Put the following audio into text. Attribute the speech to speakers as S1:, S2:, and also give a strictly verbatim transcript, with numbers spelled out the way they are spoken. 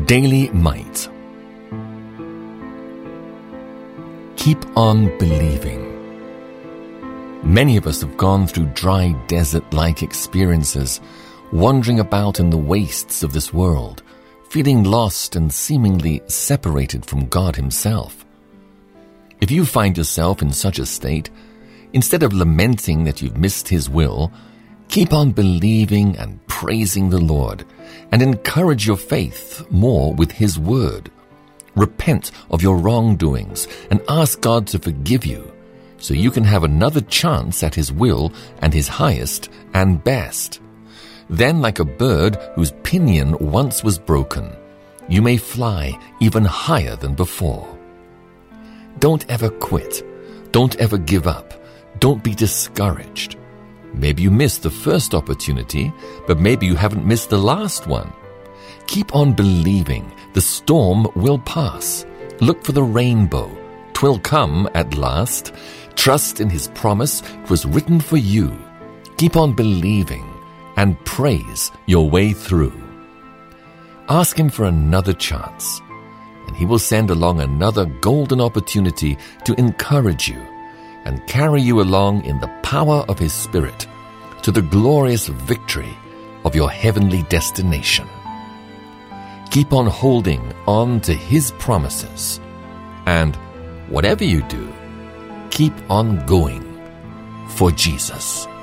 S1: Daily Might. Keep on believing. Many of us have gone through dry desert-like experiences, wandering about in the wastes of this world, feeling lost and seemingly separated from God Himself. If you find yourself in such a state, instead of lamenting that you've missed His will, keep on believing and praising the Lord, and encourage your faith more with His word. Repent of your wrongdoings and ask God to forgive you, so you can have another chance at His will and His highest and best. Then, like a bird whose pinion once was broken, you may fly even higher than before. Don't ever quit. Don't ever give up. Don't be discouraged. Maybe you missed the first opportunity, but maybe you haven't missed the last one. Keep on believing. The storm will pass. Look for the rainbow. 'Twill come at last. Trust in His promise. It was written for you. Keep on believing and praise your way through. Ask Him for another chance, and He will send along another golden opportunity to encourage you and carry you along in the power of His Spirit to the glorious victory of your heavenly destination. Keep on holding on to His promises, and whatever you do, keep on going for Jesus.